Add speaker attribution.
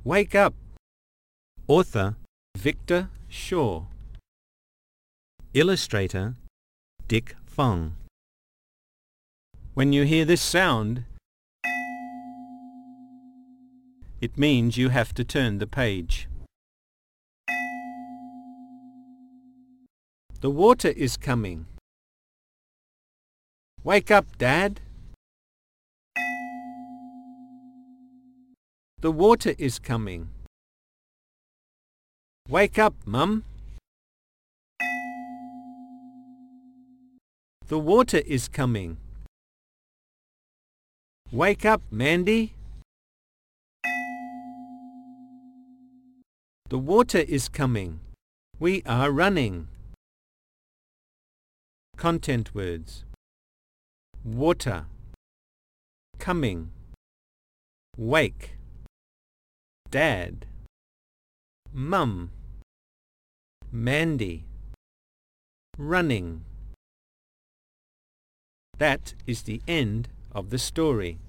Speaker 1: Wake up! Author Victor Shaw. Illustrator Dick Fong. When you hear this sound, it means you have to turn the page. The water is coming. Wake up, Dad! The water is coming. Wake up, Mum! The water is coming. Wake up, Mandy! The water is coming. We are running. Content words: water, coming, wake, Dad, Mum, Mandy, running. That is the end of the story.